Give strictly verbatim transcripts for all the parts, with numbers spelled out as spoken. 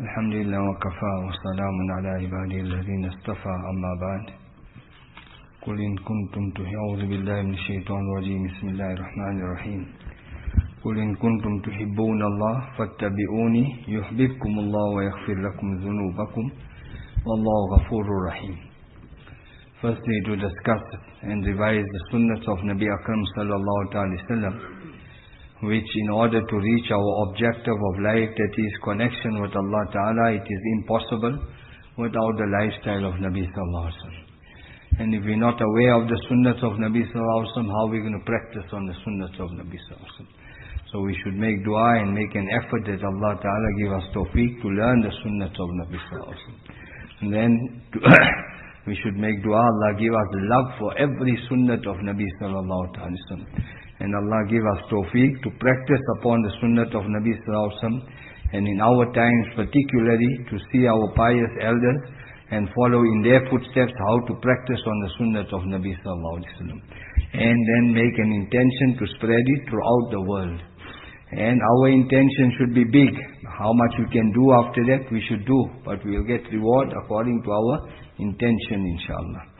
Alhamdulillah wa kafa wa salamun ala ibadi alladhina istafa amma ba'd. Qul in kuntum a'udhu billahi minash shaitanir rajim. Bismillahir rahmanir rahim. Qul in kuntum tuhibbuna Allah fattabi'uni yuhibbukumullah wa yaghfir lakum dhunubakum wallahu ghafurur rahim. Firstly, to discuss and revise the sunnahs of Nabi Akram sallallahu alaihi wasallam, which in order to reach our objective of life, that is connection with Allah Ta'ala, it is impossible without the lifestyle of Nabi Sallallahu Alaihi Wasallam. And if we're not aware of the sunnahs of Nabi Sallallahu Alaihi Wasallam, how are we going to practice on the sunnahs of Nabi Sallallahu Alaihi Wasallam? So we should make dua and make an effort that Allah Ta'ala give us tawfiq to learn the sunnahs of Nabi Sallallahu Alaihi Wasallam. And then to we should make dua, Allah give us love for every sunnah of Nabi Sallallahu Alaihi Wasallam. And Allah give us tawfiq to practice upon the sunnah of Nabi Sallallahu Alaihi Wasallam, and in our times particularly to see our pious elders and follow in their footsteps how to practice on the sunnah of Nabi Sallallahu Alaihi Wasallam, and then make an intention to spread it throughout the world. And our intention should be big. How much we can do after that, we should do, but we will get reward according to our intention, inshallah.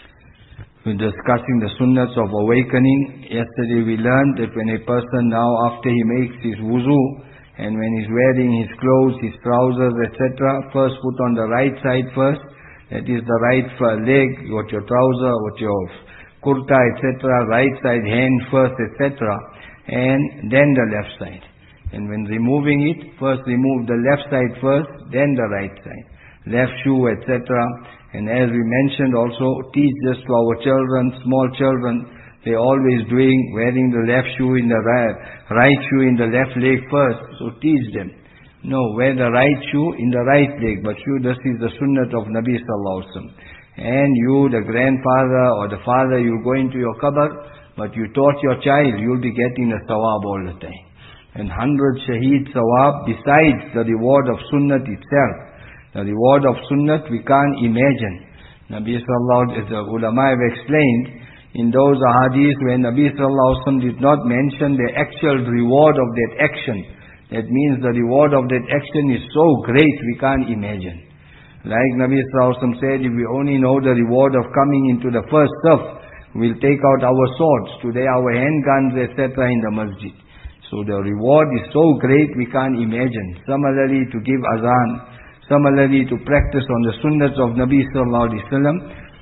We're discussing the sunnahs of awakening. Yesterday we learned that when a person now, after he makes his wuzu, and when he's wearing his clothes, his trousers, et cetera, first put on the right side first, that is the right leg, what your trouser, what your kurta, et cetera, right side hand first, et cetera, and then the left side. And when removing it, first remove the left side first, then the right side. Left shoe, et cetera. And as we mentioned also, teach this to our children, small children. They're always doing, wearing the left shoe in the right, right shoe in the left leg first. So teach them. No, wear the right shoe in the right leg. But you, this is the sunnah of Nabi Sallallahu Alaihi Wasallam. And you, the grandfather or the father, you go into your qabr, but you taught your child, you'll be getting a sawab all the time. And hundred shaheed sawab besides the reward of sunnah itself. The reward of sunnah we can't imagine. Nabi Sallallahu Alaihi Wasallam, as the ulama have explained, in those ahadith where Nabi Sallallahu Alaihi Wasallam did not mention the actual reward of that action, that means the reward of that action is so great we can't imagine. Like Nabi Sallallahu Alaihi Wasallam said, if we only know the reward of coming into the first saf, we'll take out our swords, today our handguns, et cetera in the masjid. So the reward is so great we can't imagine. Similarly, to give azan, similarly to practice on the sunnahs of Nabi Sallallahu Alaihi Wasallam,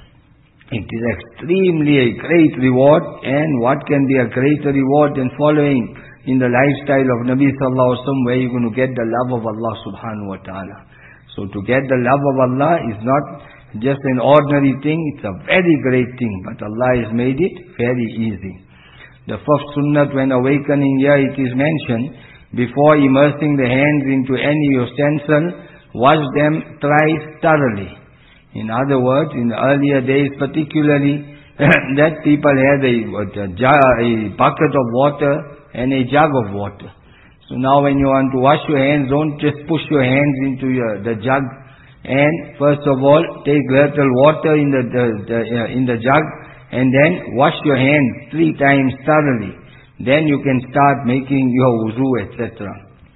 it is extremely a great reward. And what can be a greater reward than following in the lifestyle of Nabi Sallallahu Alaihi Wasallam, where you're going to get the love of Allah subhanahu wa ta'ala. So to get the love of Allah is not just an ordinary thing, it's a very great thing, but Allah has made it very easy. The first sunnah when awakening here, it is mentioned, before immersing the hands into any utensil, wash them thrice thoroughly. In other words, in the earlier days particularly, that people had a, a, a bucket of water and a jug of water. So now when you want to wash your hands, don't just push your hands into your, the jug. And first of all, take little water in the, the, the uh, in the jug, and then wash your hands three times thoroughly. Then you can start making your wuzu, et cetera.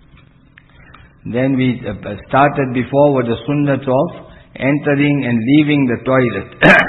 Then we started before with the sunnah of entering and leaving the toilet.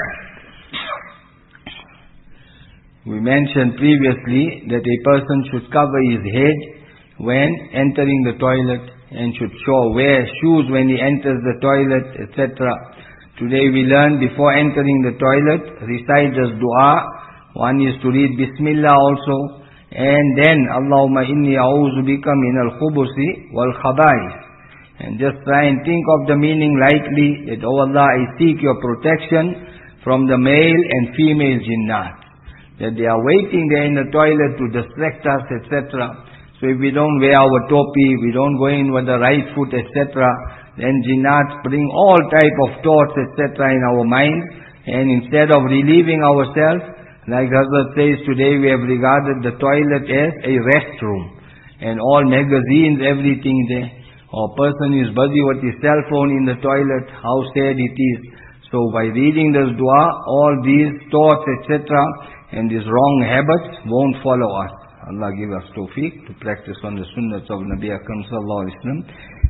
We mentioned previously that a person should cover his head when entering the toilet, and should show wear shoes when he enters the toilet, et cetera. Today we learn before entering the toilet, recite this dua. One is to read Bismillah also. And then, Allahumma inni a'udhu bika min al-khubusi wal-khaba'is. And just try and think of the meaning lightly, that, oh Allah, I seek your protection from the male and female jinnat. That they are waiting there in the toilet to distract us, et cetera. So if we don't wear our topi, we don't go in with the right foot, et cetera, then jinnat bring all type of thoughts, et cetera in our mind. And instead of relieving ourselves, like Hazrat says, today we have regarded the toilet as a restroom. And all magazines, everything there. Or person is busy with his cell phone in the toilet, how sad it is. So by reading this dua, all these thoughts, et cetera, and these wrong habits won't follow us. Allah give us tawfiq to practice on the sunnahs of Nabi Akram sallallahu alaihi wasallam.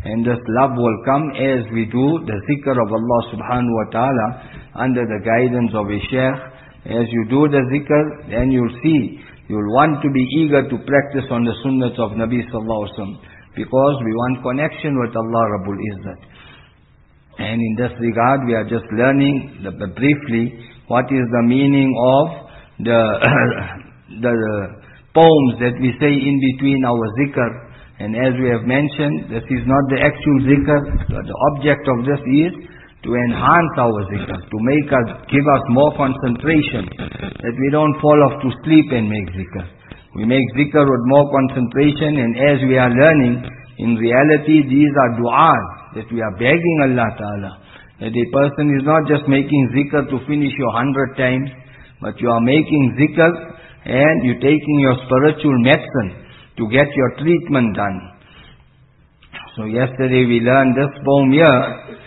And this love will come as we do the zikr of Allah subhanahu wa ta'ala under the guidance of a shaykh. As you do the zikr, then you'll see, you'll want to be eager to practice on the sunnahs of Nabi sallallahu alaihi wasallam, because we want connection with Allah Rabbul Izzat. And in this regard, we are just learning the, the briefly what is the meaning of the, the poems that we say in between our zikr. And as we have mentioned, this is not the actual zikr. The object of this is to enhance our zikr, to make us, give us more concentration, that we don't fall off to sleep and make zikr. We make zikr with more concentration, and as we are learning, in reality these are du'as that we are begging Allah Ta'ala. That a person is not just making zikr to finish your hundred times, but you are making zikr and you're taking your spiritual medicine to get your treatment done. So yesterday we learned this poem here,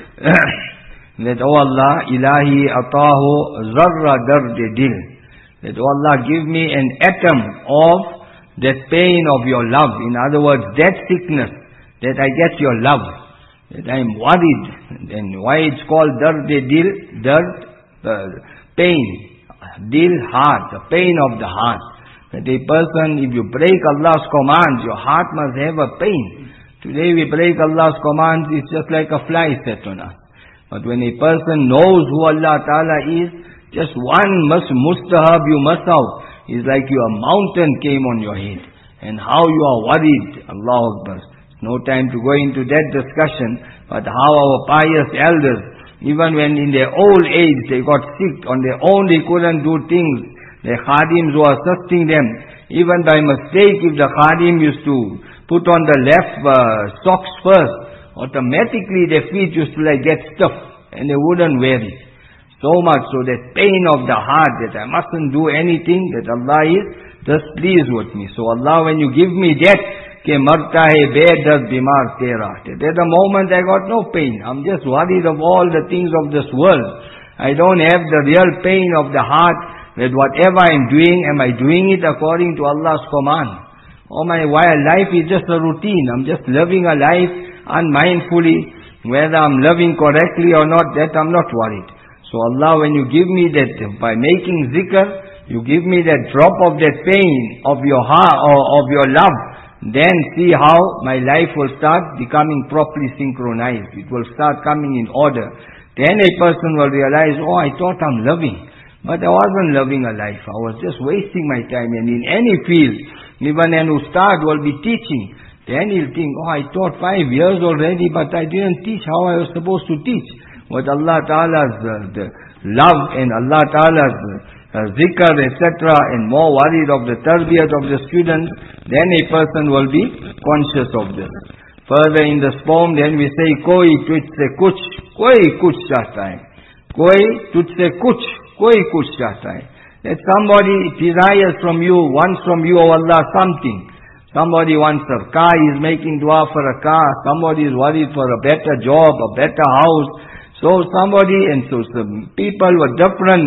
that, oh Allah, ilahi atahu zarra darde dil. That, oh Allah, give me an atom of that pain of your love. In other words, that sickness, that I get your love. That I am worried. And why it's called darde dil? Dard, uh, pain. Dil, heart, the pain of the heart. That a person, if you break Allah's commands, your heart must have a pain. Today we break Allah's commands, it's just like a fly set on us. But when a person knows who Allah Ta'ala is, just one must mustahab you must have. It's like your mountain came on your head. And how you are worried. Allahu Akbar. No time to go into that discussion. But how our pious elders, even when in their old age they got sick, on their own they couldn't do things. The khadims were assisting them. Even by mistake, if the khadim used to put on the left uh, socks first, automatically their feet used to like get stiff and they wouldn't wear it. So much so that pain of the heart, that I mustn't do anything, that Allah is displeased with me. So Allah, when you give me that, ke marta hai bedad bimar tera, that at the moment I got no pain. I'm just worried of all the things of this world. I don't have the real pain of the heart, that whatever I'm doing, am I doing it according to Allah's command? Oh my, why life is just a routine. I'm just living a life unmindfully. Whether I'm living correctly or not, that I'm not worried. So Allah, when you give me that, by making zikr, you give me that drop of that pain of your heart, or of your love, then see how my life will start becoming properly synchronized. It will start coming in order. Then a person will realize, oh, I thought I'm living. But I wasn't living a life. I was just wasting my time. And in any field, even an ustad will be teaching. Then he'll think, oh, I taught five years already, but I didn't teach how I was supposed to teach. With Allah Ta'ala's uh, the love and Allah Ta'ala's uh, zikr, et cetera, and more worried of the tarbiyat of the students, then a person will be conscious of this. Further in this poem, then we say, koi tujhse kuch, koi kuch chahta hai. Koi tujhse kuch, koi kuch chahta hai. That somebody desires from you, wants from you, oh Allah, something. Somebody wants a car, he is making dua for a car. Somebody is worried for a better job, a better house. So somebody, and so some people with different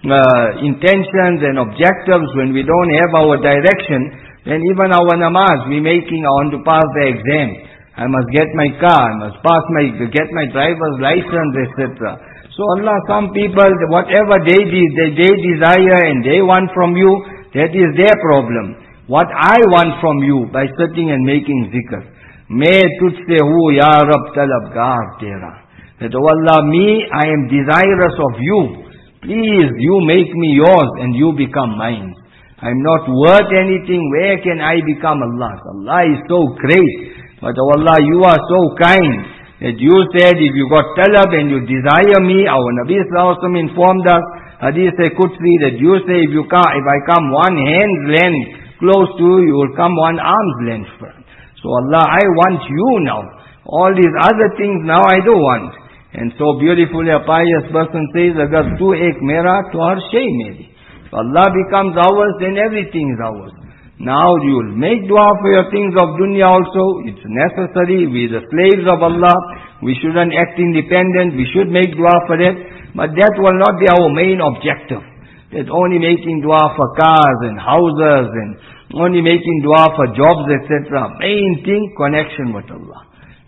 uh, intentions and objectives, when we don't have our direction, then even our namaz, we making, I want to pass the exam. I must get my car, I must pass my, get my driver's license, et cetera. So Allah, some people, whatever they, they, they desire and they want from you, that is their problem. What I want from you, by sitting and making zikr, Main tujhse hu ya Rab talabgar tera. That, oh Allah, me, I am desirous of you. Please, you make me yours and you become mine. I am not worth anything. Where can I become Allah? Allah is so great. But, oh Allah, you are so kind that you said, if you got talab and you desire me, our Nabi Sallallahu Alaihi Wasallam informed us, Hadith Qudsi, that you say, if you come, if I come one hand's length close to you, you will come one arm's length. So Allah, I want you now. All these other things now I don't want. And so beautifully a pious person says, Agar tu ek mera, to har shay meri. So Allah becomes ours, then everything is ours. Now you will make dua for your things of dunya also. It's necessary. We are the slaves of Allah. We shouldn't act independent. We should make dua for that. But that will not be our main objective. That only making dua for cars and houses and only making dua for jobs, et cetera. Main thing, connection with Allah.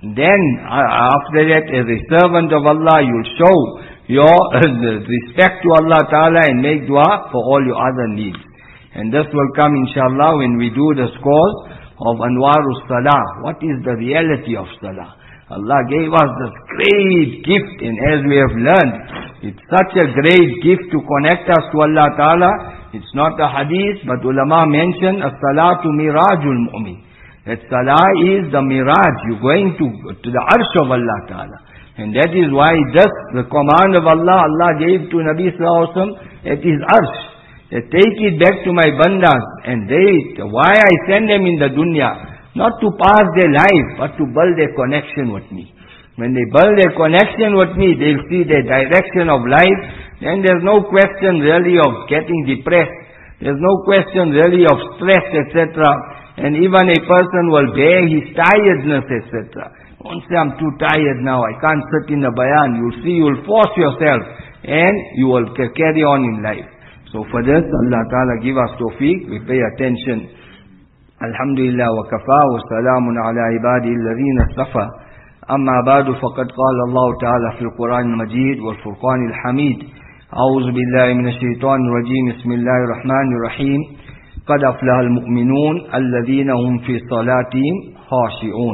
Then, uh, after that, as a servant of Allah, you'll show your uh, respect to Allah Ta'ala and make dua for all your other needs. And this will come, inshallah, when we do the scores of Anwarus Salah. What is the reality of Salah? Allah gave us this great gift, and as we have learned, it's such a great gift to connect us to Allah Ta'ala. It's not a hadith, but ulama mention, as-salatu mirajul mu'min. That salah is the miraj. You're going to, to the arsh of Allah Ta'ala. And that is why just the command of Allah, Allah gave to Nabi Sallallahu Alaihi Wasallam at his arsh. That take it back to my bandas and they, why I send them in the dunya. Not to pass their life, but to build their connection with me. When they build their connection with me, they'll see their direction of life. Then there's no question really of getting depressed. There's no question really of stress, et cetera. And even a person will bear his tiredness, et cetera. Don't say, I'm too tired now, I can't sit in the bayan. You'll see, you'll force yourself and you will carry on in life. So for this, Allah Ta'ala give us tawfiq, we pay attention. Alhamdulillah wa kafa wa salamun ala ibadi alladhina istafa. Amma ba'du faqad qala Allah Ta'ala fil Quran al-Majid wal Furqan al-Hamid. A'udhu billahi minash shaitanir rajim. Bismillahir Rahmanir Rahim. قَدْ أَفْلَحَ الْمُؤْمِنُونَ الَّذِينَ هُمْ فِي صَلَاتِهِمْ خَاشِعُونَ.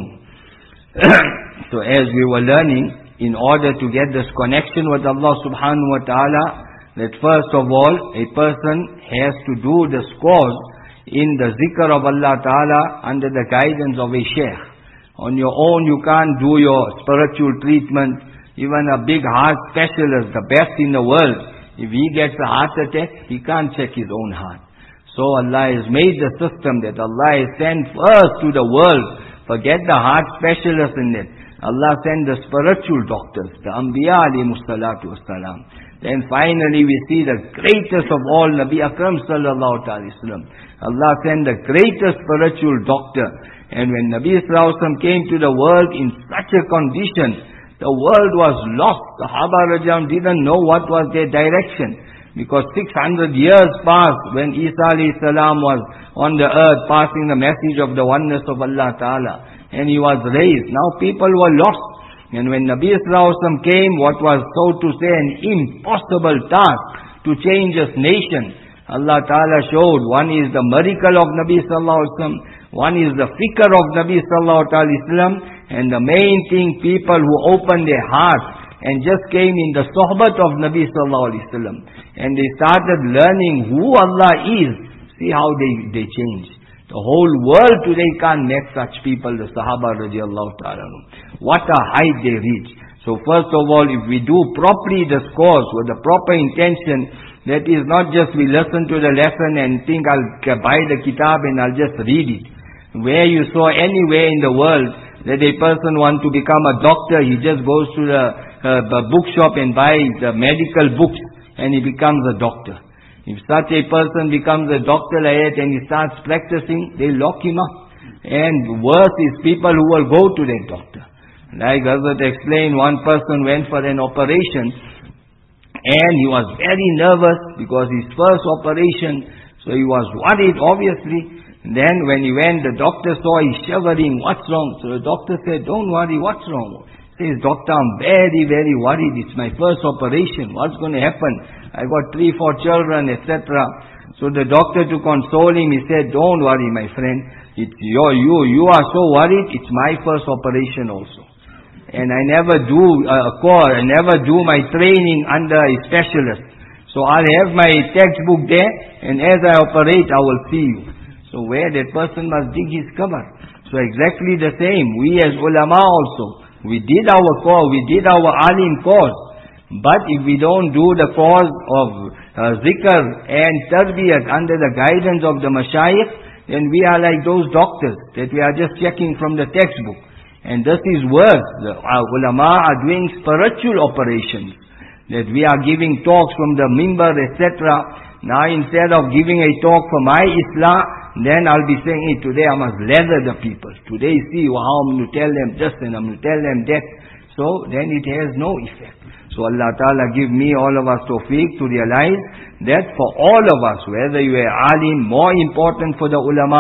So as we were learning, in order to get this connection with Allah subhanahu wa ta'ala, that first of all, a person has to do the scores in the zikr of Allah ta'ala under the guidance of a sheikh. On your own, you can't do your spiritual treatment. Even a big heart specialist, the best in the world, if he gets a heart attack, he can't check his own heart. So Allah has made the system that Allah has sent first to the world. Forget the heart specialists in it. Allah sent the spiritual doctors, the Anbiya alayhimus salatu wassalam. Then finally we see the greatest of all, Nabi Akram sallallahu alayhi wasallam. Allah sent the greatest spiritual doctor. And when Nabi sallallahu alayhi wasallam came to the world in such a condition, the world was lost. The Sahaba Rajam didn't know what was their direction. Because six hundred years passed when Isa alayhi salam was on the earth passing the message of the oneness of Allah Ta'ala. And he was raised. Now people were lost. And when Nabi Sallallahu Alaihi Wasallam came, what was so to say an impossible task to change his nation, Allah Ta'ala showed one is the miracle of Nabi Sallallahu Alaihi Wasallam, one is the fikr of Nabi Sallallahu Alaihi Wasallam, and the main thing, people who opened their hearts and just came in the sohbat of Nabi Sallallahu Alaihi Wasallam. And they started learning who Allah is. See how they, they changed. The whole world today can't make such people, the Sahaba radiallahu ta'ala. What a height they reach. So first of all, if we do properly the scores with the proper intention, that is not just we listen to the lesson and think I'll buy the kitab and I'll just read it. Where you saw anywhere in the world that a person wants to become a doctor, he just goes to the, uh, the bookshop and buys the medical books and he becomes a doctor. If such a person becomes a doctor like that and he starts practicing, they lock him up. And worse is people who will go to that doctor. Like Hazrat explained, one person went for an operation and he was very nervous because his first operation, so he was worried obviously. Then when he went, the doctor saw he's shivering, what's wrong? So the doctor said, don't worry, what's wrong? He says, doctor, I'm very, very worried. It's my first operation. What's going to happen? I got three, four children, et cetera. So the doctor, to console him, he said, don't worry, my friend. It's your, you, you are so worried. It's my first operation also. And I never do a core, I never do my training under a specialist. So I'll have my textbook there, and as I operate, I will see you. So where that person must dig his cover. So exactly the same. We as ulama also, we did our cause, we did our alim cause. But if we don't do the cause of uh, zikr and tarbiyat under the guidance of the mashayikh, then we are like those doctors that we are just checking from the textbook. And this is worse. The uh, ulama are doing spiritual operations. That we are giving talks from the mimbar, et cetera. Now instead of giving a talk for my Islah, then I'll be saying, hey, today I must leather the people. Today see how I'm going to tell them this and I'm going to tell them that. So then it has no effect. So Allah Ta'ala give me, all of us tawfiq to realize that for all of us, whether you are alim, more important for the ulama,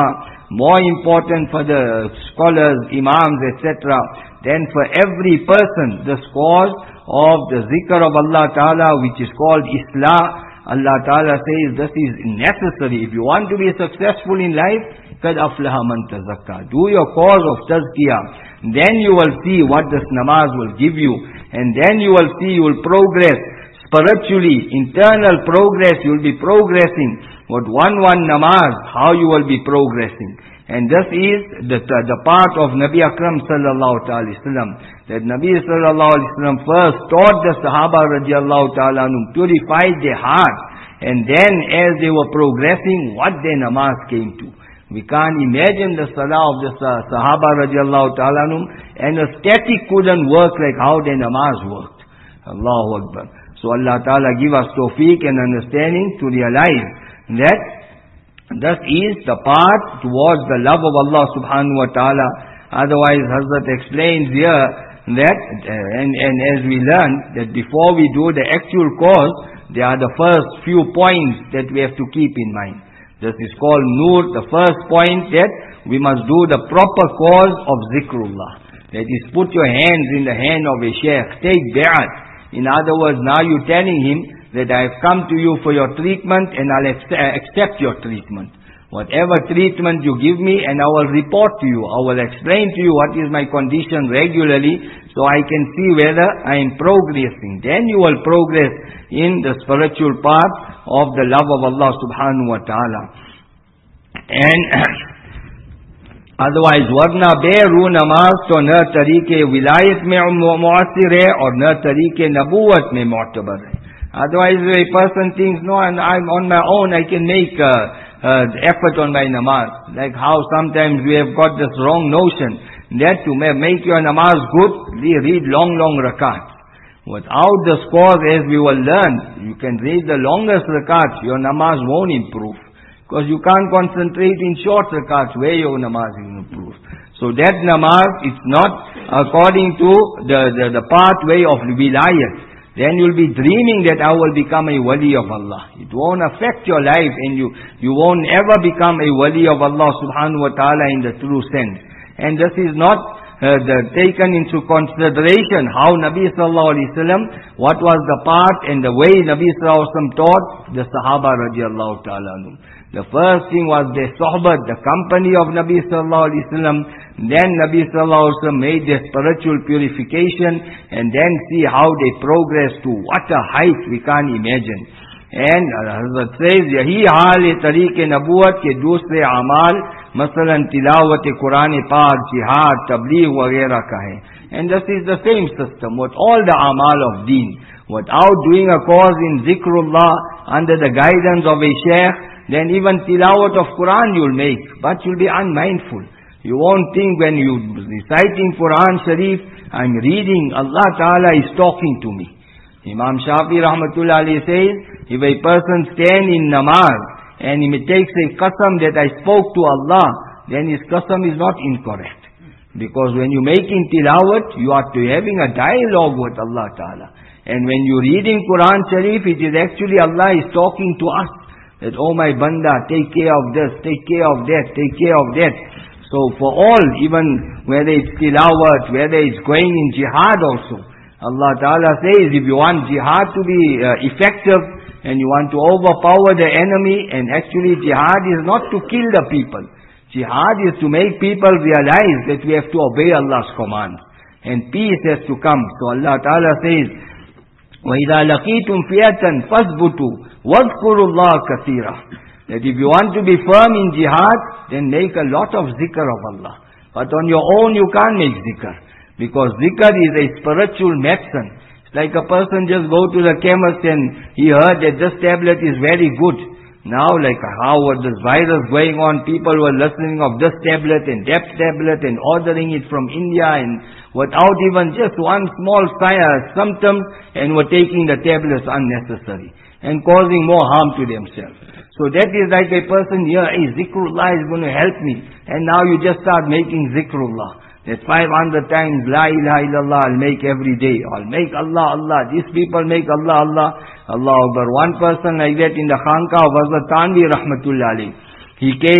more important for the scholars, imams, et cetera, than for every person the scores of the zikr of Allah Ta'ala, which is called Islah. Allah Ta'ala says this is necessary. If you want to be successful in life, قَدْ أَفْلَهَ مَنْ تَزَكَّى. Do your cause of tazkiyah. Then you will see what this namaz will give you. And then you will see, you will progress spiritually, internal progress, you will be progressing. What one one namaz, how you will be progressing. And this is the, the part of Nabi Akram sallallahu ta'ala wasallam. That Nabi sallallahu alaihi wasallam first taught the Sahaba radiallahu ta'ala anhum, purified their hearts. And then as they were progressing, what their namaz came to. We can't imagine the salah of the Sahaba radiallahu ta'ala anhum, and a static couldn't work like how their namaz worked. Allahu Akbar. So Allah Ta'ala give us tawfiq and understanding to realize that this is the path towards the love of Allah subhanahu wa ta'ala. Otherwise, Hazrat explains here that, uh, and, and as we learn, that before we do the actual cause, there are the first few points that we have to keep in mind. This is called Nur, the first point, that we must do the proper cause of zikrullah. That is, put your hands in the hand of a sheikh, take bi'at. In other words, now you're telling him that I have come to you for your treatment and I'll accept your treatment. Whatever treatment you give me, and I will report to you. I will explain to you what is my condition regularly, so I can see whether I am progressing. Then you will progress in the spiritual path of the love of Allah subhanahu wa ta'ala. And otherwise, warna beru namaz to na tariqe wilayat mein mu'assir hai aur na tariqe nabuwat mein mu'tabar hai. Otherwise, a person thinks, no, and I'm on my own, I can make uh, uh, effort on my namaz. Like how sometimes we have got this wrong notion that to make your namaz good, we read long, long rakats. Without the scores, as we will learn, you can read the longest rakats, your namaz won't improve. Because you can't concentrate in short rakats where your namaz will improve. So that namaz, it's not according to the, the, the pathway of wilayat. Then you'll be dreaming that I will become a wali of Allah. It won't affect your life, and you, you won't ever become a wali of Allah subhanahu wa ta'ala in the true sense. And this is not uh, the, taken into consideration how Nabi sallallahu alaihi wasallam, what was the path and the way Nabi sallallahu alaihi wasallam taught the Sahaba radiallahu ta'ala anhum. The first thing was the sohbat, the company of Nabi sallallahu alaihi wasallam. Then Nabi sallallahu alaihi wasallam made their spiritual purification, and then see how they progress to what a height we can't imagine. And Hazrat says, yahi haal e tariq e nabuwat ke dusre amal, masalan tilawat e Quran e Pak, jihad, tabligh wagera ka hai. And this is the same system with all the amal of deen. Without doing a cause in zikrullah under the guidance of a sheikh, then even tilawat of Quran you'll make, but you'll be unmindful. You won't think when you reciting Quran Sharif, I'm reading, Allah Ta'ala is talking to me. Imam Shafi Rahmatullah alayhi says, if a person stand in namaz and he takes a qasam that I spoke to Allah, then his qasam is not incorrect. Because when you're making tilawat, you are to having a dialogue with Allah Ta'ala. And when you're reading Quran Sharif, it is actually Allah is talking to us. That, oh my banda, take care of this, take care of that, take care of that. So for all, even whether it's tilawat, whether it's going in jihad also, Allah Ta'ala says, if you want jihad to be uh, effective, and you want to overpower the enemy, and actually jihad is not to kill the people. Jihad is to make people realize that we have to obey Allah's command. And peace has to come. So Allah Ta'ala says, وَإِذَا لَقِيتُمْ فِيَةً فَاثْبُتُوا وَاذْكُرُوا اللَّهَ كَثِيرًا. That if you want to be firm in jihad, then make a lot of zikr of Allah. But on your own you can't make zikr. Because zikr is a spiritual medicine. It's like a person just go to the chemist and he heard that this tablet is very good. Now like how was this virus going on, people were listening of this tablet and that tablet and ordering it from India, and without even just one small symptom, and were taking the tablets unnecessary and causing more harm to themselves. So that is like a person here, hey, zikrullah is going to help me. And now you just start making zikrullah. That five hundred times, la ilaha illallah, I'll make every day. I'll make Allah, Allah. These people make Allah, Allah. Allah Akbar. One person like that in the Khanqa of Hazrat Tanvi Rahmatullah alayhi. He came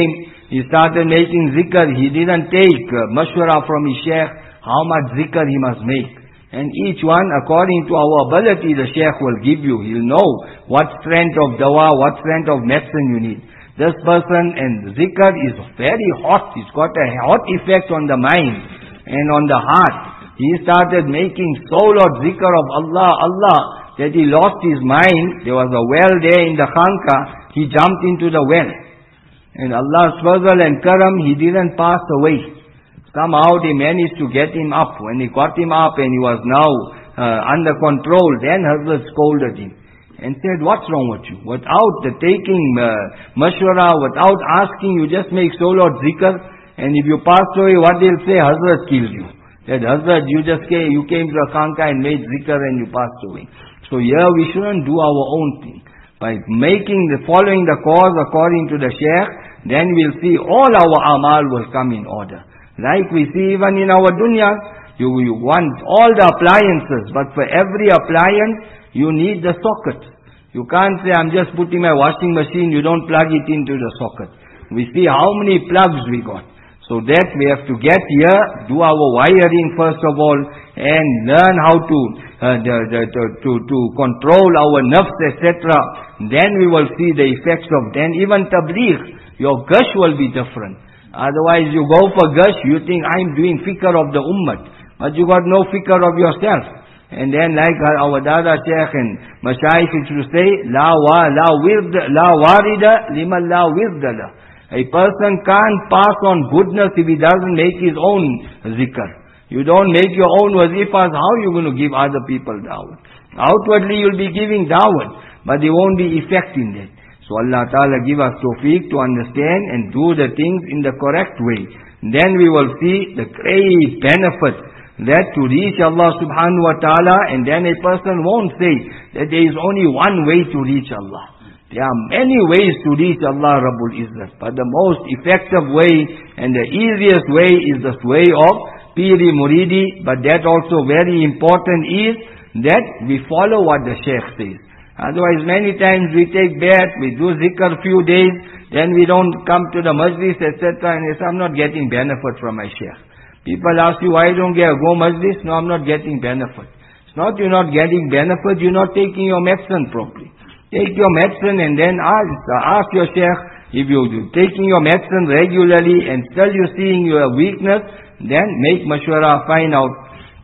He started making zikr. He didn't take uh, mashwara from his sheikh how much zikr he must make. And each one, according to our ability, the sheikh will give you. He'll know what strength of dawa, what strength of medicine you need. This person, and zikr is very hot. It's got a hot effect on the mind and on the heart. He started making so lot zikr of Allah, Allah, that he lost his mind. There was a well there in the khanqa. He jumped into the well. And Allah's fazl and karam, he didn't pass away. Somehow they managed to get him up. When he got him up and he was now uh, under control, then Hazrat scolded him and said, what's wrong with you? Without the taking uh, mashwara, without asking, you just make so lot zikr. And if you pass away, what they'll say? Hazrat killed you. That Hazrat, you just came, you came to the khanqa and made zikr and you passed away. So here we shouldn't do our own thing. By making the, following the cause according to the sheikh, then we'll see all our amal will come in order. Like we see even in our dunya, you, you want all the appliances, but for every appliance, you need the socket. You can't say, I'm just putting my washing machine, you don't plug it into the socket. We see how many plugs we got. So that we have to get here, do our wiring first of all, and learn how to, uh, the, the, to, to, to control our nafs, et cetera. Then we will see the effects of, then even tabligh, your gush will be different. Otherwise you go for gush, you think I'm doing fikr of the ummah. But you got no fikr of yourself. And then like our Dada Sheikh and Mashayikh used to say, La wa, la wird, la warida, liman la wirdala. A person can't pass on goodness if he doesn't make his own zikr. You don't make your own wazifas, how are you going to give other people dawah? Outwardly you'll be giving dawah, but there won't be effect in that. So Allah Ta'ala give us tawfiq to understand and do the things in the correct way. Then we will see the great benefit that to reach Allah Subhanahu Wa Ta'ala, and then a person won't say that there is only one way to reach Allah. There are many ways to reach Allah Rabbul Izzat. But the most effective way and the easiest way is the way of Piri Muridi. But that also very important is that we follow what the Shaykh says. Otherwise, many times we take bath, we do zikr few days, then we don't come to the majlis, et cetera. And they say, I'm not getting benefit from my sheikh. People ask you, why don't you go majlis? No, I'm not getting benefit. It's not you're not getting benefit, you're not taking your medicine properly. Take your medicine and then ask, ask your sheikh, if you're taking your medicine regularly and still you're seeing your weakness, then make mashwara, find out.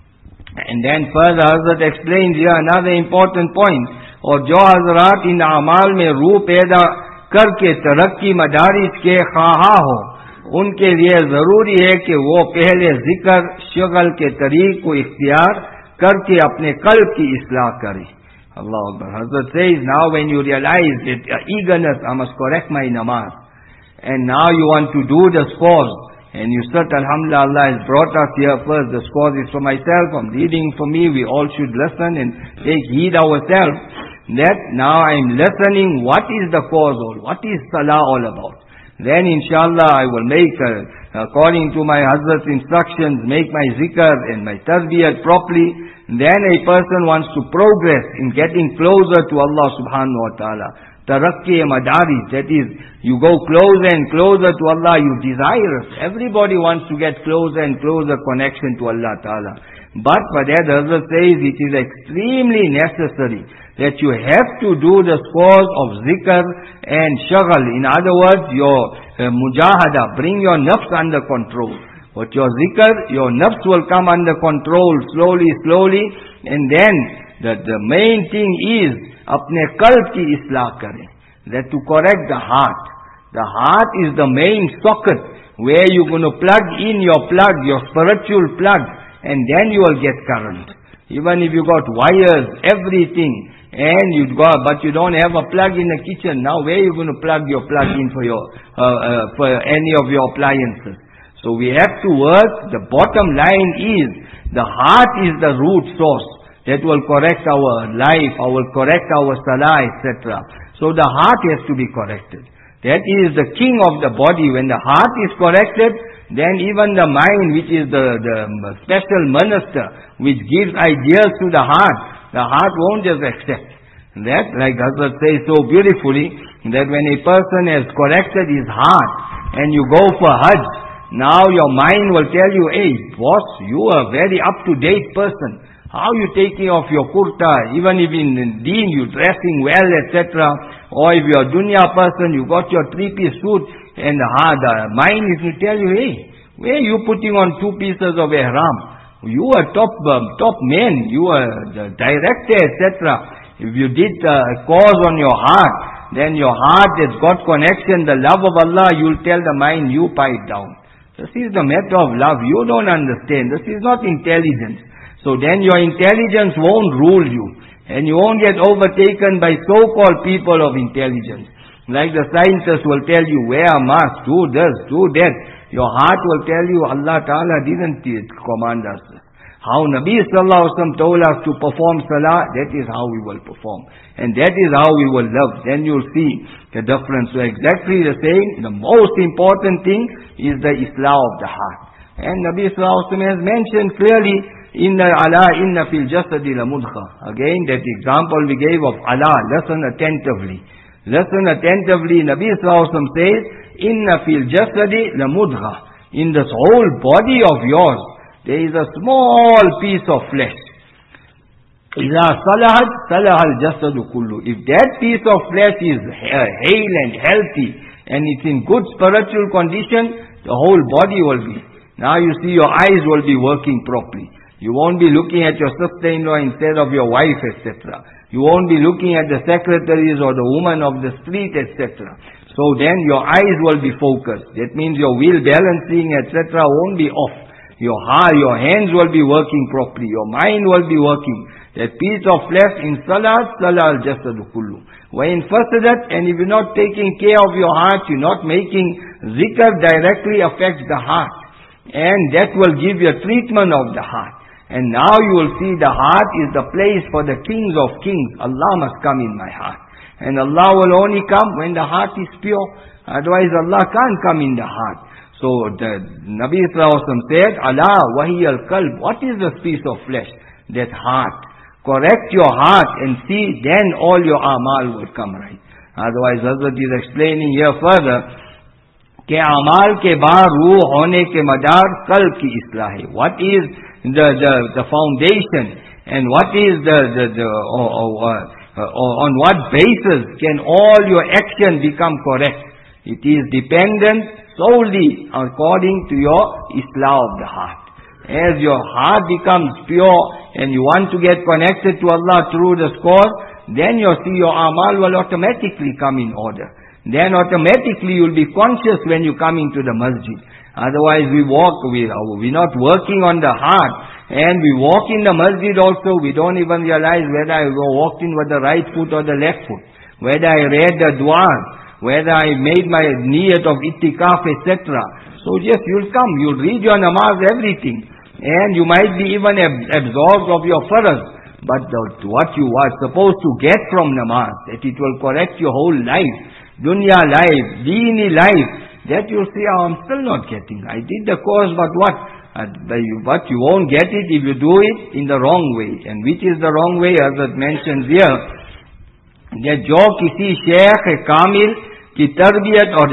And then further, Hazrat explains here another important point. اور جو حضرات ان اعمال میں روح پیدا کر کے ترقی مدارج کے خواہاں ہو، ان کے لیے ضروری ہے کہ وہ پہلے ذکر شغل کے طریق کو اختیار کر کے اپنے قلب کی اصلاح کریں. Allah Akbar. Hazrat says, now when you realize that uh, eagerness, I must correct my namaz, and now you want to do the scores, and you said, Alhamdulillah, Allah has brought us here first, the scores is for myself, I'm reading for me, we all should listen and take heed ourselves. That now I am listening, what is the cause all? What is salah all about? Then inshallah I will make, uh, according to my Hazrat's instructions, make my zikr and my tarbiyat properly. Then a person wants to progress in getting closer to Allah subhanahu wa ta'ala. Tarakki madari, that is, you go closer and closer to Allah, you desire it. Everybody wants to get closer and closer connection to Allah ta'ala. But for that, Hazrat says, it is extremely necessary that you have to do the scores of zikr and shaghal. In other words, your uh, mujahada, bring your nafs under control. But your zikr, your nafs will come under control slowly, slowly. And then, the, the main thing is, apne qalb ki islah kare. That to correct the heart. The heart is the main socket where you're going to plug in your plug, your spiritual plug. And then you will get current. Even if you got wires, everything, and you got, but you don't have a plug in the kitchen. Now where are you going to plug your plug in for your, uh, uh, for any of your appliances? So we have to work. The bottom line is, the heart is the root source that will correct our life, I will correct our salah, et cetera. So the heart has to be corrected. That is the king of the body. When the heart is corrected, then even the mind, which is the, the special minister, which gives ideas to the heart, the heart won't just accept. That, like Hazrat says so beautifully, that when a person has corrected his heart, and you go for Hajj. Now your mind will tell you, hey, boss, you are a very up-to-date person. How you taking off your kurta, even if in deen you dressing well, et cetera. Or if you're a dunya person, you got your three-piece suit, and ah, the mind is to tell you, hey, where are you putting on two pieces of ihram? You are top um, top man, you are the director, et cetera. If you did a cause on your heart, then your heart has got connection, the love of Allah, you'll tell the mind, you pipe down. This is the matter of love. You don't understand. This is not intelligence. So then your intelligence won't rule you. And you won't get overtaken by so-called people of intelligence. Like the scientists will tell you, wear a mask, do this, do that. Your heart will tell you, Allah Ta'ala didn't command us. How Nabi Sallallahu Alaihi Wasallam told us to perform salah, that is how we will perform. And that is how we will love. Then you'll see the difference. So exactly the same, the most important thing is the Islah of the heart. And Nabi Sallallahu Alaihi Wasallam has mentioned clearly, Inna ala inna fil jasadi la mudgha. Again, that example we gave of Allah, listen attentively. Listen attentively, Nabi Sallallahu Alaihi Wasallam says, Inna fil jasadi la mudgha. In this whole body of yours, there is a small piece of flesh. إِذَا صَلَحَتْ صَلَحَ الْجَسَدُ كُلُّهُ. If that piece of flesh is hale and healthy, and it's in good spiritual condition, the whole body will be. Now you see your eyes will be working properly. You won't be looking at your sister-in-law instead of your wife, et cetera. You won't be looking at the secretaries or the woman of the street, et cetera. So then your eyes will be focused. That means your wheel balancing, et cetera won't be off. Your heart, your hands will be working properly. Your mind will be working. That piece of flesh in salat, salah al-jasadu kullu. When fasadat, and if you're not taking care of your heart, you're not making zikr directly affects the heart. And that will give you a treatment of the heart. And now you will see the heart is the place for the kings of kings. Allah must come in my heart. And Allah will only come when the heart is pure. Otherwise Allah can't come in the heart. So the Nabi Sallallahu Alaihi Wasallam said, Allah wahi al-qalb. What is this piece of flesh? That heart. Correct your heart and see, then all your amal will come right. Otherwise Hazrat is explaining here further, ke amal ke baar ruh hone ke madar qalb ki islah hai. What is the, the, the foundation and what is the, the, the or, or, or, on what basis can all your action become correct? It is dependent solely according to your islah of the heart. As your heart becomes pure and you want to get connected to Allah through this cause, then you'll see your amal will automatically come in order. Then automatically you'll be conscious when you come into the masjid. Otherwise we walk, we, we're not working on the heart. And we walk in the masjid also, we don't even realize whether I walked in with the right foot or the left foot. Whether I read the dua, whether I made my niyat of ittikaf, et cetera. So yes, you'll come, you'll read your namaz, everything. And you might be even ab- absorbed of your faraz. But the, what you are supposed to get from namaz, that it will correct your whole life, dunya life, deeni life, that you'll see, oh, I'm still not getting. I did the course, but what? Uh, but you won't get it if you do it in the wrong way. And which is the wrong way, as it mentions here, that jo kisi sheikh kamil ki tarbiyat aur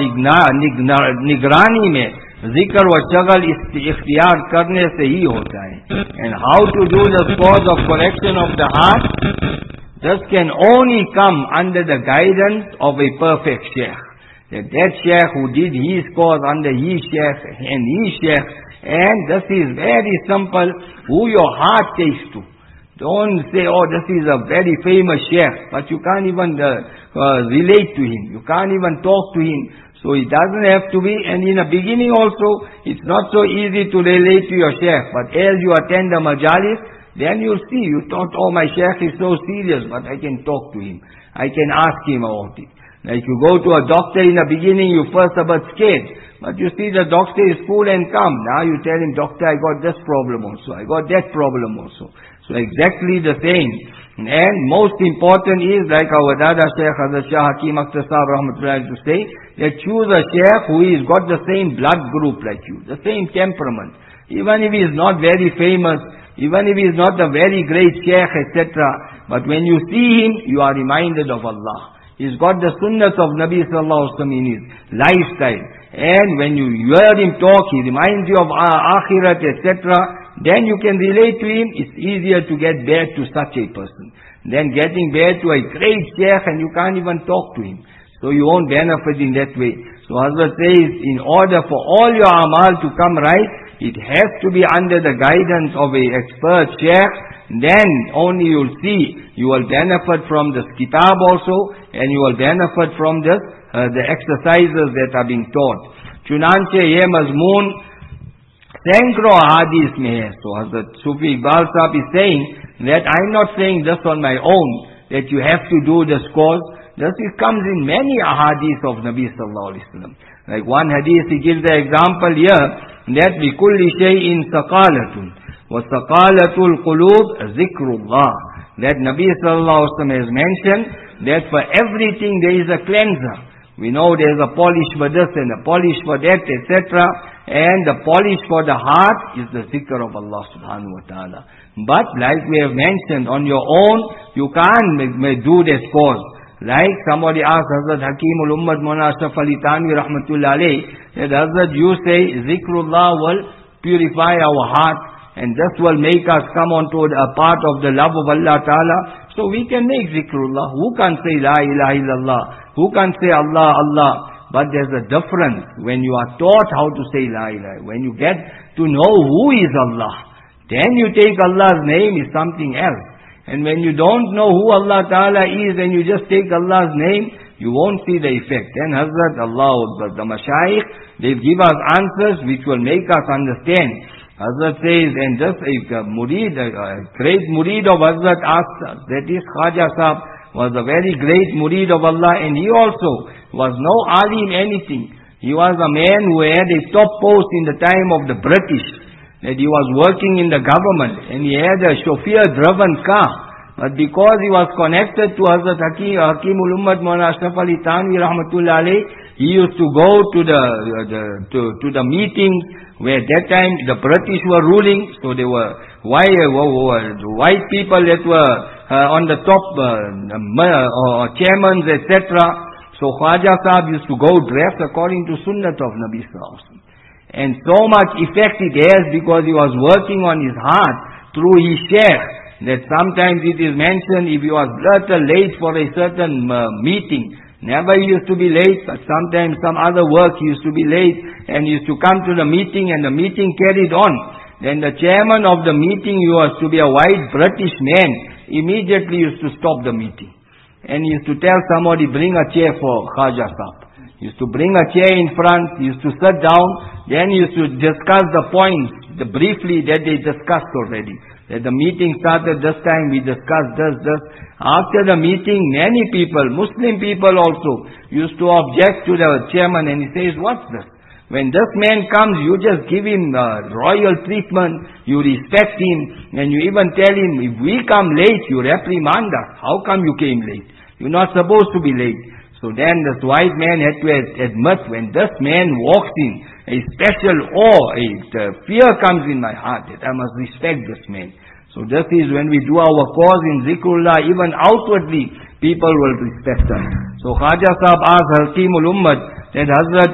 nigrani mein zikr wa shagal ikhtiyar karne se hi hota hai. And how to do the cause of correction of the heart? This can only come under the guidance of a perfect sheikh. That that sheikh who did his cause under his sheikh and his sheikh. And this is very simple, who your heart takes to. Don't say, oh, this is a very famous sheikh, but you can't even uh, uh, relate to him. You can't even talk to him. So it doesn't have to be, and in the beginning also, it's not so easy to relate to your sheikh. But as you attend the majalis, then you'll see, you thought, oh, my sheikh is so serious, but I can talk to him. I can ask him about it. Like you go to a doctor in the beginning, you first a bit scared. But you see the doctor is cool and calm. Now you tell him, doctor, I got this problem also. I got that problem also. So exactly the same. And most important is, like our Dada Shaykh Hazrat Shah Hakim Akhtar Sahib Rahmatullahi to say, that choose a Shaykh who has got the same blood group like you, the same temperament. Even if he is not very famous, even if he is not a very great Shaykh, et cetera. But when you see him, you are reminded of Allah. He's got the sunnahs of Nabi Sallallahu Alaihi Wasallam in his lifestyle. and when you hear him talk, he reminds you of Akhirat, et cetera, then you can relate to him. It's easier to get bad to such a person than getting bad to a great sheikh and you can't even talk to him. So you won't benefit in that way. So Hazrat says, in order for all your amal to come right, it has to be under the guidance of a expert sheikh. Then only you'll see, you will benefit from this kitab also, and you will benefit from this, uh, the exercises that are being taught. Chunanche ye mazmoon sainkro hadith mein hai. So Hazrat Sufi Iqbal Sahib is saying that I'm not saying this on my own, that you have to do this course. This it comes in many ahadith of Nabi sallallahu alaihi wasallam. Like one hadith, he gives the example here, that likulli shay'in saqalatun, wa saqalatul qulub zikrullah. That Nabi sallallahu alaihi wasallam has mentioned that for everything there is a cleanser. We know there is a polish for this and a polish for that, et cetera. And the polish for the heart is the zikr of Allah subhanahu wa ta'ala. But like we have mentioned, on your own, you can't may, may do this course. Like somebody asked Hazrat Hakimul Ummad Mawlana Ashraf Ali Thanvi rahmatullah alayhi, that Hazrat, you say zikrullah will purify our heart and this will make us come onto a part of the love of Allah Ta'ala. So we can make zikrullah. Who can say La ilaha illallah? Who can say Allah, Allah? But there's a difference when you are taught how to say La ilaha. When you get to know who is Allah, then you take Allah's name is something else. And when you don't know who Allah Ta'ala is and you just take Allah's name, you won't see the effect. And Hazrat Allah, the Mashayikh, they give us answers which will make us understand. Hazrat says, and just a murid, a great murid of Hazrat asked us, that is Khaja Sahib was a very great murid of Allah, and he also was no alim anything. He was a man who had a top post in the time of the British, that he was working in the government, and he had a chauffeur-driven car. But because he was connected to Hazrat Hakim, Hakimul Ummad Mawlana Ashraf Ali Thanvi rahmatullah alayhi, he used to go to the, the to, to the meetings where that time the British were ruling, so they were white, white people that were uh, on the top, uh, uh, chairmen, et cetera. So Khwaja Sahib used to go dressed according to Sunnat of Nabi Sallallahu Alaihi Wasallam. And so much effect it has because he was working on his heart through his sheikh, that sometimes it is mentioned if he was little late for a certain uh, meeting, never he used to be late, but sometimes some other work he used to be late, and he used to come to the meeting and the meeting carried on. Then the chairman of the meeting, who was to be a white British man, immediately used to stop the meeting. And he used to tell somebody, bring a chair for Khaja Sahib. He used to bring a chair in front, he used to sit down, then he used to discuss the points, the briefly that they discussed already. That the meeting started this time, we discussed this, this. After the meeting, many people, Muslim people also, used to object to the chairman, and he says, what's this? When this man comes, you just give him uh, royal treatment, you respect him, and you even tell him, if we come late, you reprimand us. How come you came late? You're not supposed to be late. So then this white man had to admit, when this man walks in, a special awe, a uh, fear comes in my heart that I must respect this man. So this is when we do our cause in zikrullah, even outwardly, people will respect us. So Khaja Sahib asked Hakimul Ummad that, Hazrat,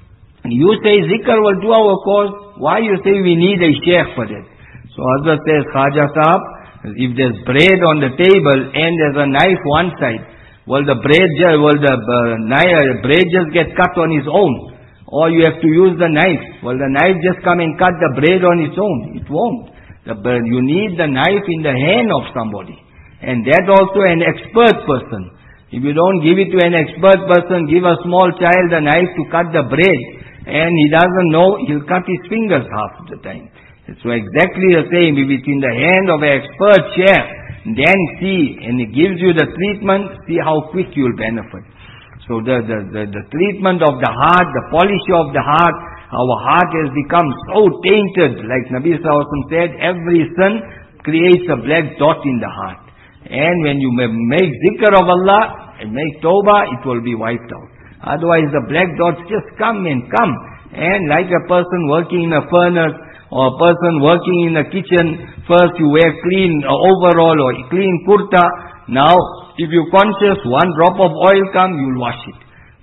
you say zikr will do our cause, why you say we need a sheikh for that? So Hazrat says, Khaja Sahib, if there's bread on the table and there's a knife one side, will the bread, will the uh, bread just get cut on its own? Or you have to use the knife. Will the knife just come and cut the bread on its own? It won't. The, you need the knife in the hand of somebody. And that also an expert person. If you don't give it to an expert person, give a small child the knife to cut the bread, and he doesn't know, he'll cut his fingers half of the time. So exactly the same, if it's in the hand of an expert chef, then see, and it gives you the treatment, see how quick you'll benefit. So the, the, the, the treatment of the heart, the polish of the heart, our heart has become so tainted, like Nabi Sallallahu Alaihi Wasallam said, every sin creates a black dot in the heart. And when you make zikr of Allah and make tawbah, it will be wiped out. Otherwise the black dots just come and come. And like a person working in a furnace, or a person working in a kitchen, first you wear clean overall or clean kurta. Now, if you're conscious, one drop of oil comes, you'll wash it.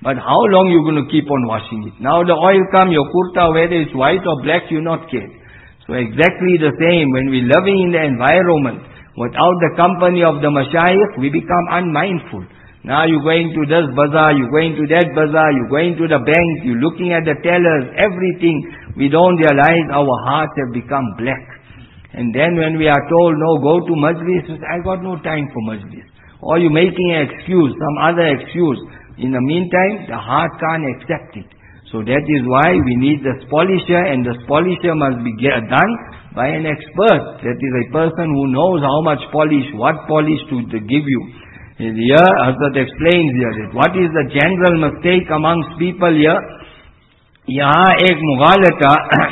But how long you going to keep on washing it? Now the oil come, your kurta, whether it's white or black, you not care. So exactly the same, when we're living in the environment, without the company of the mashayikh, we become unmindful. Now you're going to this bazaar, you're going to that bazaar, you're going to the bank, you're looking at the tellers, everything. We don't realize our hearts have become black. And then when we are told, no, go to majlis, I got no time for majlis. Or you're making an excuse, some other excuse. In the meantime, the heart can't accept it. So that is why we need the polisher, and the polisher must be done by an expert. That is a person who knows how much polish, what polish to, to give you. Here, Hazrat explains here that what is the general mistake amongst people here? यहाँ एक मुगालता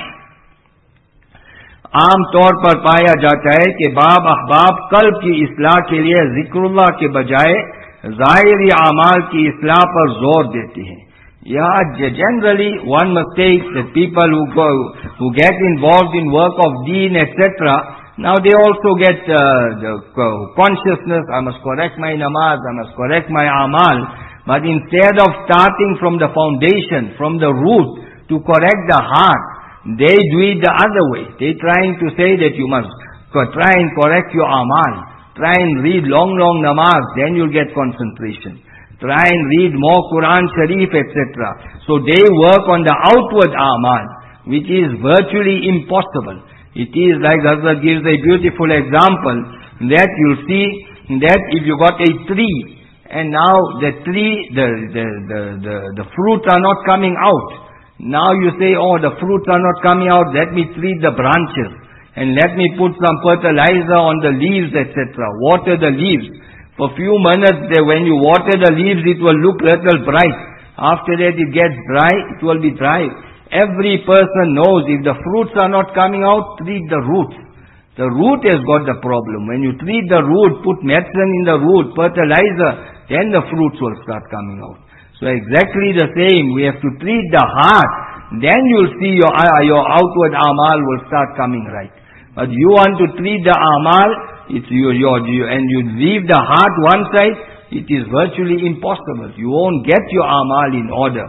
आम तौर पर पाया जाता है कि बाब अहबाब कल्ब की इस्लाह के लिए जिक्रुल्लाह के बजाय ज़ाहिरी आमाल की इस्लाह पर जोर देते हैं. Yeah, generally one mistake that people who go, who get involved in work of deen, et cetera, now they also get uh, the consciousness, I must correct my namaz, I must correct my amal. But instead of starting from the foundation, from the root, to correct the heart, they do it the other way. They trying to say that you must try and correct your amal. Try and read long, long namaz, then you'll get concentration. Try and read more Quran Sharif, et cetera. So they work on the outward amal, which is virtually impossible. It is like Hazrat gives a beautiful example, that you'll see that if you got a tree, and now the tree, the, the, the, the, the fruits are not coming out. Now you say, oh, the fruits are not coming out, let me treat the branches, and let me put some fertilizer on the leaves, et cetera. Water the leaves. For few minutes there, when you water the leaves, it will look little bright. After that it gets dry, it will be dry. Every person knows if the fruits are not coming out, treat the roots. The root has got the problem. When you treat the root, put medicine in the root, fertilizer, then the fruits will start coming out. So exactly the same, we have to treat the heart, then you'll see your, uh, your outward amal will start coming right. But you want to treat the amal, it's your, your, your, and you leave the heart one side, it is virtually impossible. You won't get your amal in order.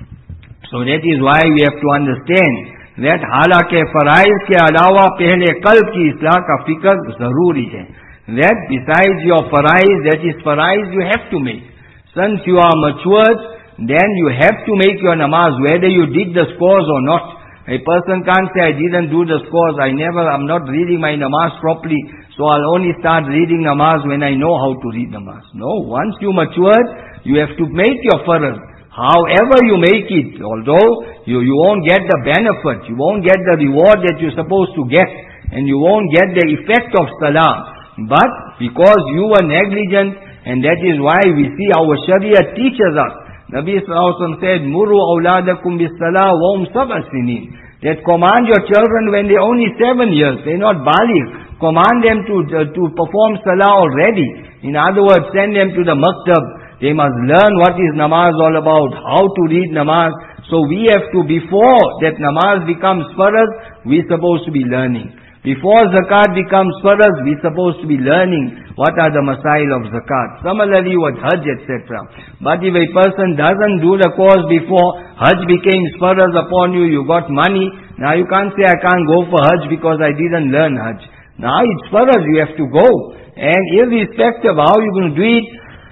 So that is why we have to understand that हालांकि फराइज के अलावा पहले कल्ब की इस्लाह का फिक्र जरूरी है. That besides your faraiz, that is faraiz you have to make. Since you are matured, then you have to make your namaz, whether you did the scores or not. A person can't say, I didn't do the scores, I never, I'm not reading my namaz properly, so I'll only start reading namaz when I know how to read namaz. No, once you matured, you have to make your farz. However you make it, although you, you won't get the benefit, you won't get the reward that you're supposed to get, and you won't get the effect of salah. But because you were negligent, and that is why we see our Sharia teaches us. Nabi Sallallahu Alaihi Wasallam said, Muru awladakum bis-salah wa hum sab'a sinin. That command your children when they're only seven years, they're not baligh. Command them to, uh, to perform salah already. In other words, send them to the maktab. They must learn what is namaz all about, how to read namaz. So we have to, before that namaz becomes farz, we're supposed to be learning. Before zakat becomes farz, we're supposed to be learning what are the masail of zakat. Similarly with hajj, et cetera. But if a person doesn't do the course before, hajj becomes farz upon you, you got money, now you can't say I can't go for hajj because I didn't learn hajj. Now it's farz, you have to go. And irrespective of how you're going to do it,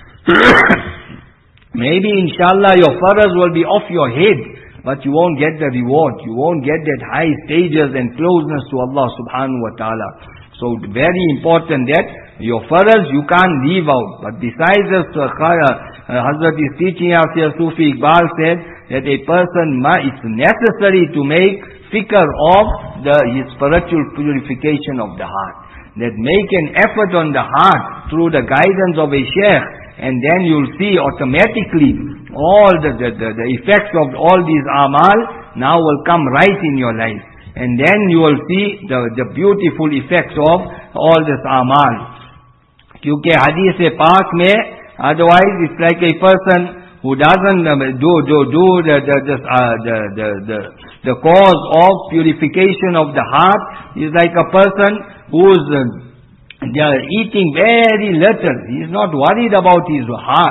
maybe inshallah your farz will be off your head, but you won't get the reward. You won't get that high stages and closeness to Allah subhanahu wa ta'ala. So very important that your farz you can't leave out. But besides this, uh, uh, Hazrat is teaching us here, Sufi Iqbal said that a person, it's necessary to make fikr of the his spiritual purification of the heart. That make an effort on the heart through the guidance of a sheikh, and then you'll see automatically all the, the, the, the effects of all these amal now will come right in your life. And then you will see the, the beautiful effects of all this amal. Because hadith paak mein, otherwise it's like a person who doesn't do, do, do the, the, the, uh, the, the, the, the cause of purification of the heart is like a person who's uh, they are eating very little. He is not worried about his heart.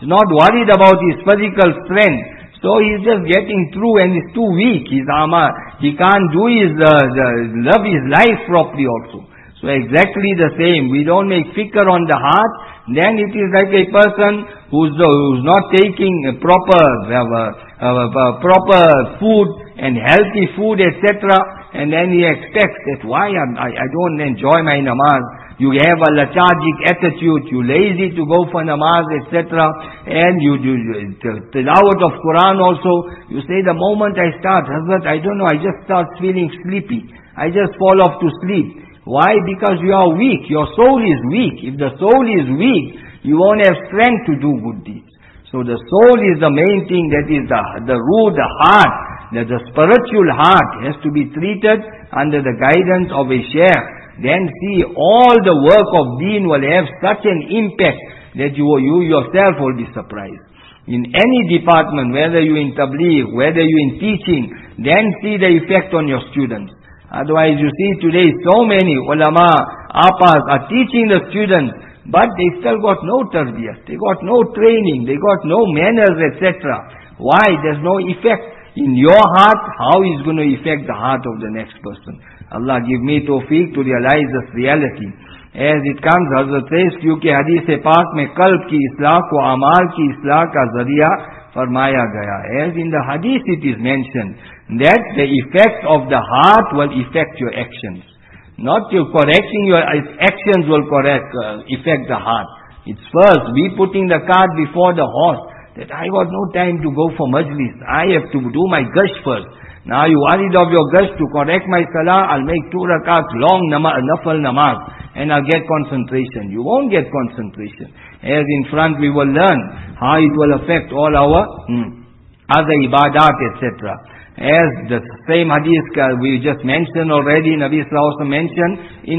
He's not worried about his physical strength. So he's just getting through and he's too weak. He's ama, he can't do his, uh, the, love his life properly also. So exactly the same. We don't make fikr on the heart. Then it is like a person who's, uh, who's not taking a proper, uh, uh, uh, proper food and healthy food, et cetera. And then he expects that why I, I don't enjoy my namaz. You have a lethargic attitude, you lazy to go for namaz, et cetera. And you do tilawat of Quran also. You say the moment I start, Hazrat, I don't know, I just start feeling sleepy. I just fall off to sleep. Why? Because you are weak. Your soul is weak. If the soul is weak, you won't have strength to do good deeds. So the soul is the main thing, that is the, the root, the heart. That the spiritual heart has to be treated under the guidance of a shaykh. Then see, all the work of deen will have such an impact that you, you yourself will be surprised. In any department, whether you in tabligh, whether you in teaching, then see the effect on your students. Otherwise you see today so many ulama, apas are teaching the students, but they still got no tarbiyah, they got no training, they got no manners, et cetera. Why? There's no effect in your heart. How is going to affect the heart of the next person? Allah give me tawfiq to realize this reality. As it comes, Hazrat says, क्योंकि हदीस पाक में कल्ब की इस्लाह को अमाल की इस्लाह का जरिया फरमाया गया. As in the hadith it is mentioned that the effect of the heart will affect your actions. Not your correcting your actions will correct, uh, affect the heart. It's first, we putting the cart before the horse. That I got no time to go for majlis. I have to do my gush first. Now you worried of your gush to correct my salah, I'll make two rakats long nama, nafal namaz and I'll get concentration. You won't get concentration. As in front we will learn how it will affect all our hmm, other ibadat, et cetera. As the same hadith we just mentioned already, Nabi Sallallahu Alaihi Wasallam mentioned,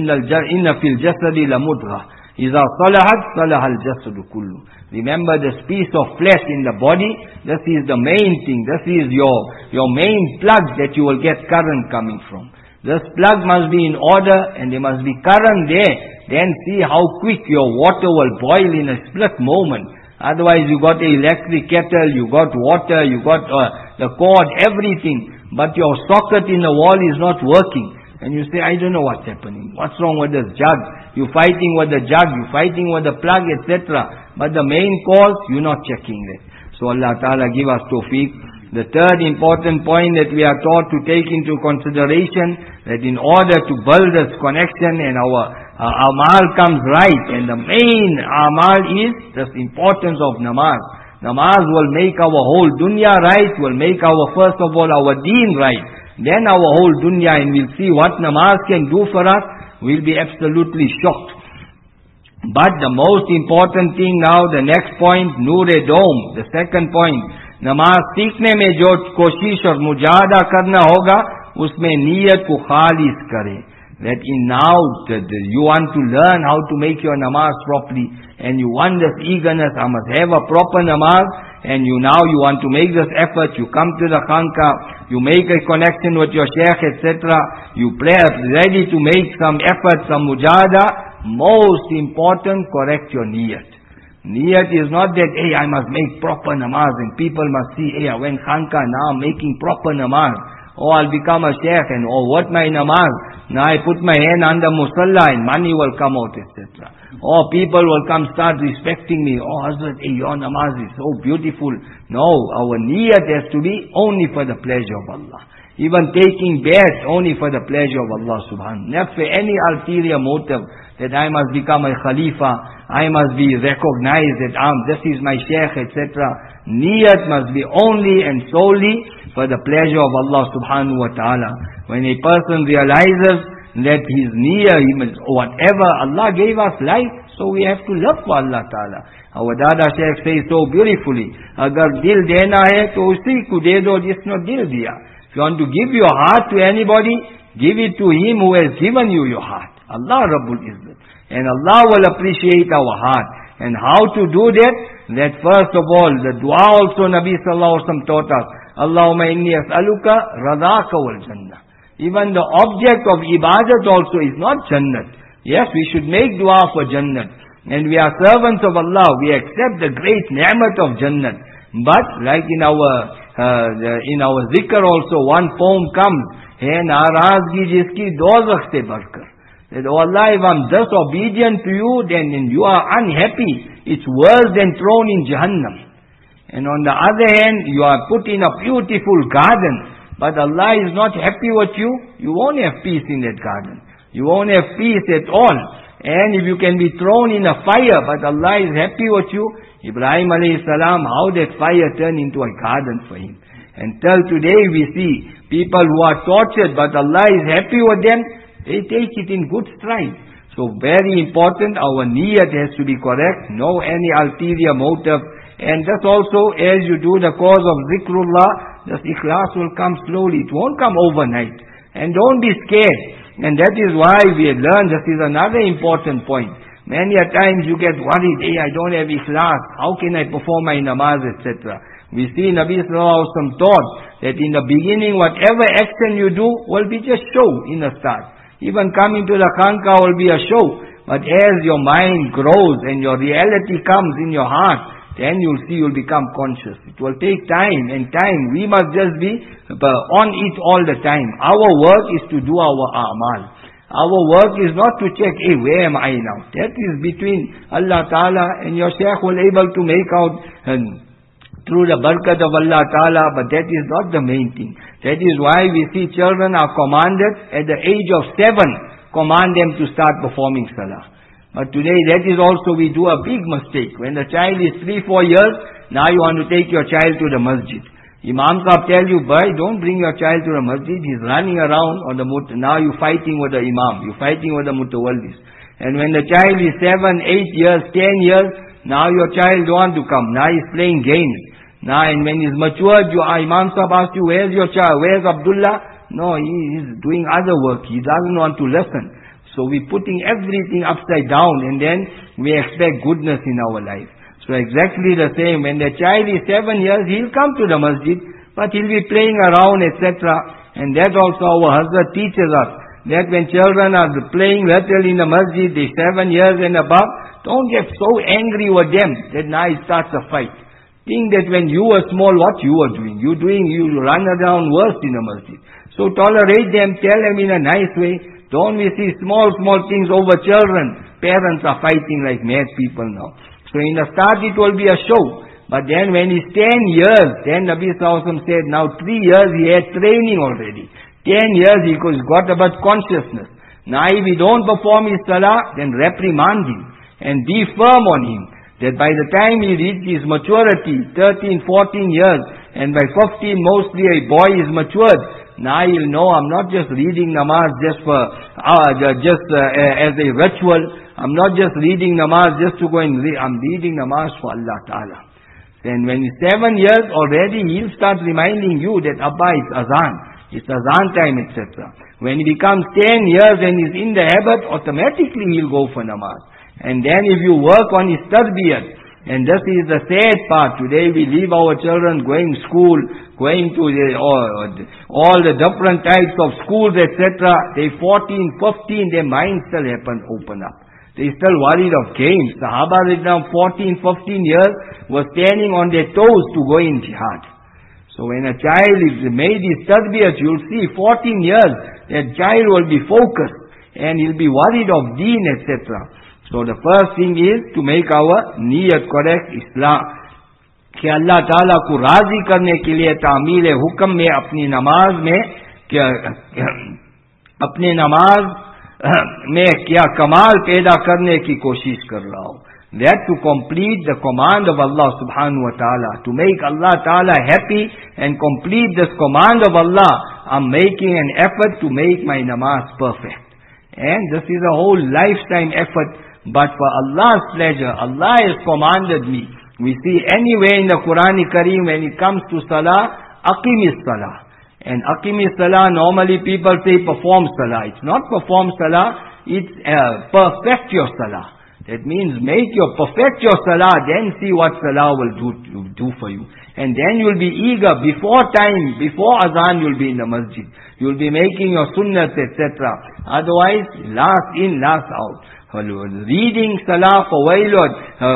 Inna fil jasadi la mudghah. Iza salahat salahal jasadu kullu. Remember this piece of flesh in the body, this is the main thing, this is your, your main plug that you will get current coming from. This plug must be in order and there must be current there. Then see how quick your water will boil in a split moment. Otherwise you got an electric kettle, you got water, you got uh, the cord, everything. But your socket in the wall is not working. And you say, I don't know what's happening. What's wrong with this jug? You're fighting with the jug, you're fighting with the plug, et cetera. But the main cause, you're not checking it. So Allah Ta'ala give us tawfiq. The third important point that we are taught to take into consideration, that in order to build this connection and our uh, amal comes right, and the main amal is the importance of namaz. Namaz will make our whole dunya right, will make our, first of all, our deen right. Then our whole dunya, and we'll see what namaz can do for us. We'll be absolutely shocked. But the most important thing now, the next point, Noor-e-Dom, the second point, नमाज सीखने में जो कोशिश और मुजाहदा करना होगा, उसमें नीयत को खालिस करें. That in now, that you want to learn how to make your namaz properly, and you want this eagerness, I must have a proper namaz, and you now you want to make this effort, you come to the khanqa, you make a connection with your sheikh, et cetera. You pray, ready to make some effort, some mujahada. Most important, correct your niyat. Niyat is not that, hey, I must make proper namaz, and people must see, hey, I went khanqa, now I'm making proper namaz. Oh, I'll become a sheikh, and oh, what my namaz? Now I put my hand under musalla and money will come out, et cetera. Oh, people will come start respecting me. Oh, Hazrat, hey, your namaz is so beautiful. No, our niyat has to be only for the pleasure of Allah. Even taking bath only for the pleasure of Allah subhanahu. Not for any ulterior motive that I must become a khalifa, I must be recognized that um, this is my sheikh, et cetera. Niyat must be only and solely for the pleasure of Allah subhanahu wa ta'ala. When a person realizes that his niyyah, whatever, Allah gave us life, so we have to love for Allah ta'ala. Our Dada Shaykh says so beautifully, agar dil dena hai, to usi ko de do jisno dil diya. If you want to give your heart to anybody, give it to him who has given you your heart. Allah Rabbul Izzat. And Allah will appreciate our heart. And how to do that? That first of all, the dua also Nabi Sallallahu Alaihi Wasallam taught us. Allahumma inni as'aluka radaka wal jannah. Even the object of ibadat also is not jannat. Yes, we should make dua for jannat. And we are servants of Allah. We accept the great ni'mat of Jannat. But like in our uh, in our zikr also, one poem comes, Hai narazgi jiski dozakh se barkar. That, oh Allah, if I'm thus obedient to you, then and you are unhappy, it's worse than thrown in Jahannam. And on the other hand, you are put in a beautiful garden, but Allah is not happy with you, you won't have peace in that garden. You won't have peace at all. And if you can be thrown in a fire, but Allah is happy with you, Ibrahim alayhi salam, how that fire turned into a garden for him. And till today we see people who are tortured, but Allah is happy with them, they take it in good stride. So very important, our niyat has to be correct, no any ulterior motive. And that's also, as you do the cause of zikrullah, the ikhlas will come slowly, it won't come overnight. And don't be scared. And that is why we have learned, this is another important point. Many a times you get worried, hey, I don't have ikhlas, how can I perform my namaz, et cetera. We see Nabi Sallallahu Alaihi Wasallam taught that in the beginning, whatever action you do will be just show in the start. Even coming to the khanqa will be a show. But as your mind grows and your reality comes in your heart, then you'll see you'll become conscious. It will take time and time. We must just be on it all the time. Our work is to do our a'mal. Our work is not to check, hey, where am I now? That is between Allah Ta'ala, and your Shaykh will able to make out and through the barakat of Allah Ta'ala, but that is not the main thing. That is why we see children are commanded at the age of seven, command them to start performing salah. But today that is also, we do a big mistake. When the child is three, four years, now you want to take your child to the masjid. Imam Sahib tell you, boy, don't bring your child to the masjid. He's running around on the mut. Now you're fighting with the imam. You're fighting with the mutawallis. And when the child is seven, eight years, ten years, now your child don't want to come. Now he's playing games. Now and when he's matured, you, Imam Sahib asks you, where's your child? Where's Abdullah? No, he is doing other work. He doesn't want to listen. So we're putting everything upside down, and then we expect goodness in our life. So exactly the same, when the child is seven years, he'll come to the masjid, but he'll be playing around, et cetera. And that also our Hazrat teaches us, that when children are playing little in the masjid, they're seven years and above, don't get so angry with them that now it starts a fight. Think that when you were small, what you were doing. You're doing, you run around worse in the masjid. So tolerate them, tell them in a nice way. Don't we see small, small things over children? Parents are fighting like mad people now. So in the start it will be a show. But then when he's ten years, then Nabi Sallallahu Alaihi Wasallam said, now three years he had training already. Ten years he got about consciousness. Now if he don't perform his salah, then reprimand him. And be firm on him. That by the time he reaches his maturity, thirteen, fourteen years, and by fifteen mostly a boy is matured, now he'll know I'm not just reading namaz just for, uh, just uh, as a ritual. I'm not just reading namaz just to go and read. I'm reading namaz for Allah Ta'ala. Then when he's seven years already, he'll start reminding you that Abba, it's azan. It's azan time, et cetera. When he becomes ten years and he's in the habit, automatically he'll go for namaz. And then if you work on his tarbiyat, and this is the sad part. Today we leave our children going school, going to the, all, all the different types of schools, et cetera. They fourteen, fifteen, their minds still happen, open up. They still worried of games. Sahaba right now, fourteen, fifteen years, were standing on their toes to go in jihad. So when a child is made his tarbiyat, you'll see fourteen years, that child will be focused, and he'll be worried of deen, et cetera. So the first thing is to make our niyat correct, Islam. कि अल्लाह ताला को राजी करने के लिए तामील हुक्म में अपनी नमाज में क्या अपने नमाज में क्या कमाल पैदा करने की कोशिश कर रहा हूँ. That to complete the command of Allah subhanahu wa ta'ala, to make Allah ta'ala happy and complete this command of Allah, I'm making an effort to make my namaz perfect. And this is a whole lifetime effort. But for Allah's pleasure, Allah has commanded me. We see anywhere in the Quran Kareem when it comes to salah, aqimis salah. And aqimis salah, normally people say perform salah. It's not perform salah, it's uh, perfect your salah. That means make your, perfect your salah, then see what salah will do, do for you. And then you'll be eager, before time, before azan you'll be in the masjid. You'll be making your sunnahs, et cetera. Otherwise, last in, last out. Reading salah for wailud,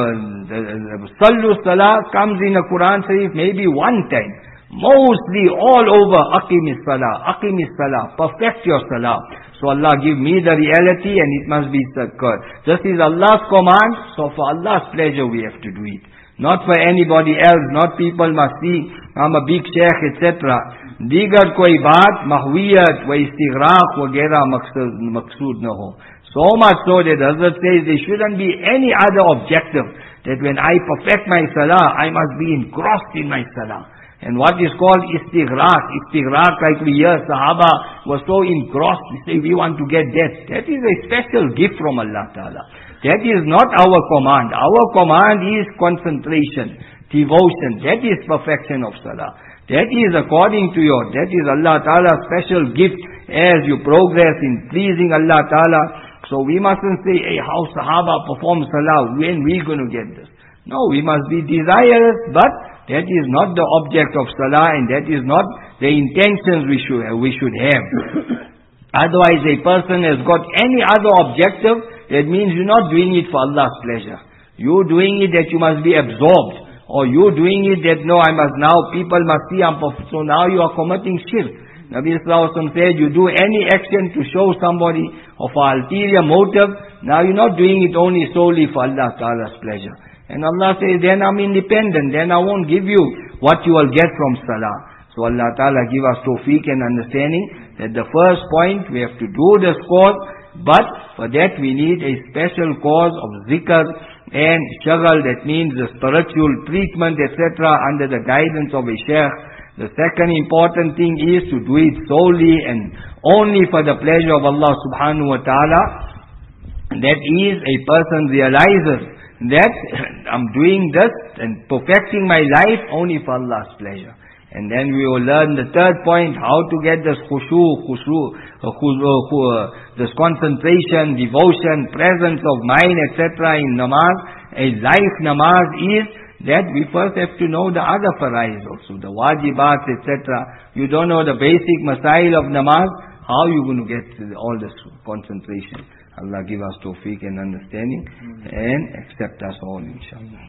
uh, sallu salah comes in a Quran Sharif maybe one time. Mostly all over, aqimis salah, aqimis salah, perfect your salah. So Allah give me the reality and it must be occurred. This is Allah's command, so for Allah's pleasure we have to do it. Not for anybody else, not people must see, I'm a big sheikh, et cetera. Digar koi baat, mahwiyat, wa istighraq, wagera maqsood na ho. So much so that Hazrat says there shouldn't be any other objective. That when I perfect my salah, I must be engrossed in my salah. And what is called istighraq, istighraq like we hear Sahaba was so engrossed, we say we want to get that. That is a special gift from Allah Ta'ala. That is not our command. Our command is concentration, devotion. That is perfection of salah. That is according to your, that is Allah Ta'ala's special gift as you progress in pleasing Allah Ta'ala. So we mustn't say, hey, how Sahaba perform salah, when we going to get this? No, we must be desirous, but that is not the object of salah and that is not the intentions we should have. We should have. Otherwise a person has got any other objective, that means you're not doing it for Allah's pleasure. You're doing it that you must be absorbed. Or you're doing it that no, I must now, people must see I'm perfect. So now you are committing shirk. Nabi Sallallahu Alaihi Wasallam said, you do any action to show somebody of an ulterior motive, now you're not doing it only solely for Allah Ta'ala's pleasure. And Allah says, then I'm independent, then I won't give you what you will get from salah. So Allah Ta'ala give us tawfiq and understanding that the first point, we have to do this cause, but for that we need a special cause of zikr and shagal, that means the spiritual treatment, et cetera, under the guidance of a sheikh. The second important thing is to do it solely and only for the pleasure of Allah subhanahu wa ta'ala. That is, a person realizes that I'm doing this and perfecting my life only for Allah's pleasure. And then we will learn the third point, how to get this khushu, khushu, uh, khushu uh, this concentration, devotion, presence of mind, et cetera in namaz. A life namaz is that we first have to know the other farais also, the wajibat, et cetera. You don't know the basic masail of namaz, how are you going to get all this concentration? Allah give us tawfiq and understanding and accept us all, inshallah.